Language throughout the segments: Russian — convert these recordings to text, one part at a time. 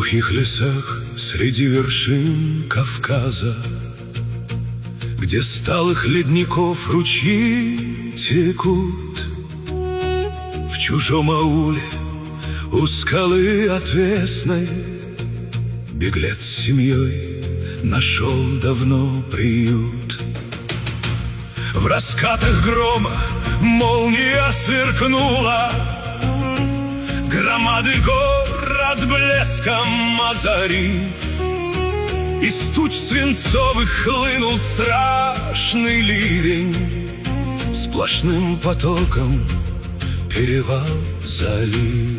глухих лесах среди вершин Кавказа, где сталых ледников ручьи текут, в чужом ауле у скалы отвесной беглец с семьей нашел давно приют. В раскатах грома молния сверкнула, громады гор от блеском озарив. Из туч свинцовых хлынул страшный ливень, сплошным потоком перевал залив.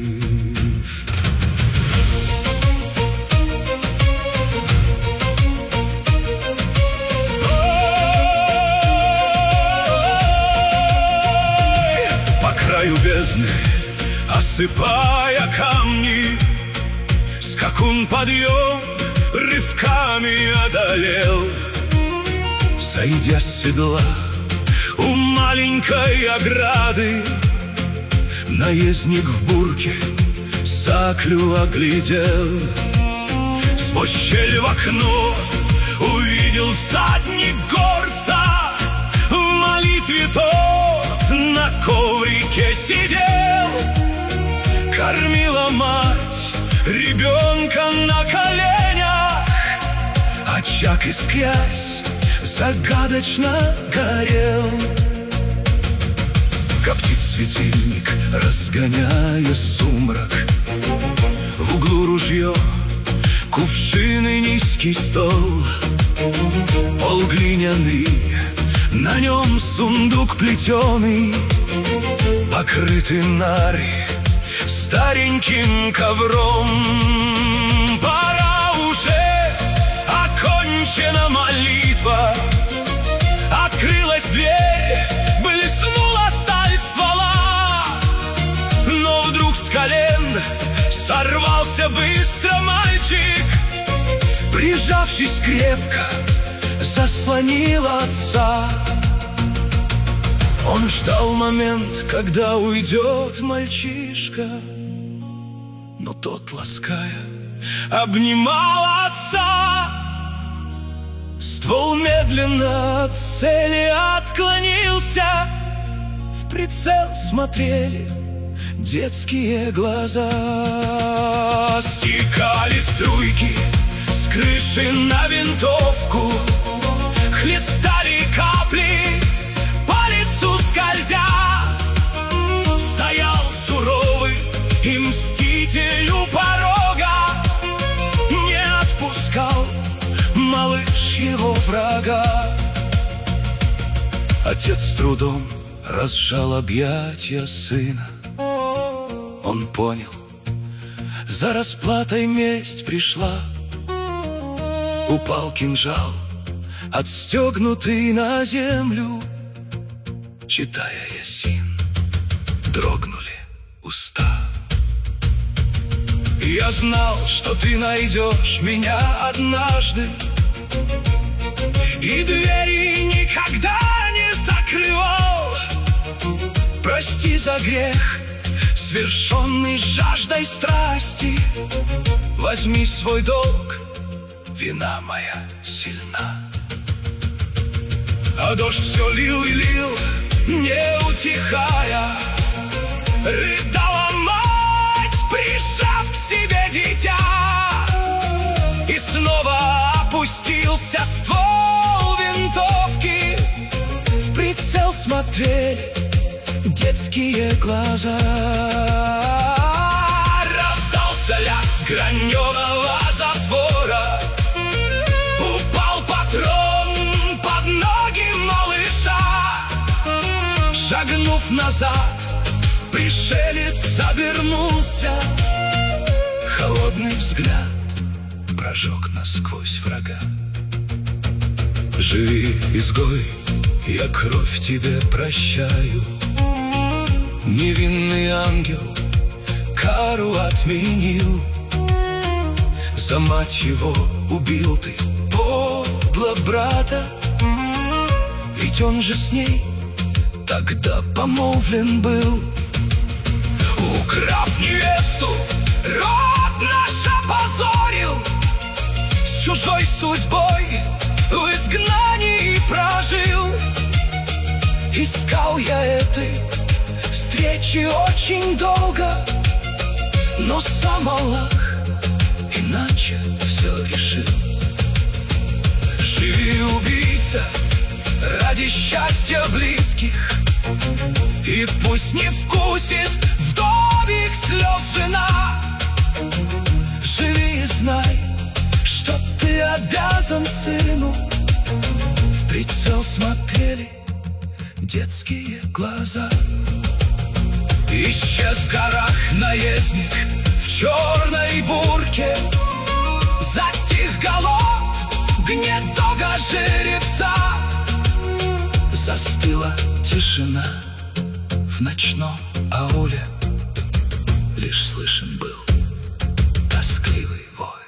По краю бездны, осыпая камни, скакун подъем рывками одолел. Сойдя с седла у маленькой ограды, наездник в бурке саклю оглядел. Сквозь щель в окно увидел всадник горца, в молитве тот на коврике сидел. Кормила мать ребенка на коленях, очаг искрясь загадочно горел. Коптит светильник, разгоняя сумрак, в углу ружье, кувшины, низкий стол, пол глиняный, на нем сундук плетеный, покрытый нарой стареньким ковром. Пора уже, окончена молитва, открылась дверь, блеснула сталь ствола. Но вдруг с колен сорвался быстро мальчик, прижавшись крепко, заслонил отца. Он ждал момент, когда уйдет мальчишка, но тот, лаская, обнимал отца. Ствол медленно от цели отклонился, в прицел смотрели детские глаза. Стекали струйки с крыши на винтовку, хлестали капли по лицу скользя. Стоял суровый и мститель у порога, не отпускал малыш его врага. Отец с трудом разжал объятия сына. Он понял, за расплатой месть пришла. Упал кинжал, отстегнутый на землю. Читая Ясин, дрогнули уста. Я знал, что ты найдешь меня однажды, и двери никогда не закрывал. Прости за грех, свершенный жаждой страсти. Возьми свой долг, вина моя сильна. А дождь все лил и лил, не утихая. Рыдала мать, прижав к себе дитя. И снова опустился ствол винтовки, в прицел смотрели детские глаза. Раздался лязг граненого затвора, упал патрон под ноги малыша. Шагнув назад, пришелец обернулся. Холодный взгляд прожег насквозь врага. Живи, изгой, я кровь тебе прощаю. Невинный ангел кару отменил. За мать его убил ты подло брата, ведь он же с ней тогда помолвлен был. Украв невесту, род наш опознал. судьбой в изгнании прожил. Искал я этой встречи очень долго, но сам Аллах иначе все решил. Живи, убийца, ради счастья близких, и пусть не вкусит вдовьих слез жена. Живи и знай, что ты обязан сыну. В прицел смотрели детские глаза. Исчез в горах наездник в черной бурке, затих галот гнедого жеребца. Застыла тишина в ночном ауле, лишь слышен был тоскливый вой.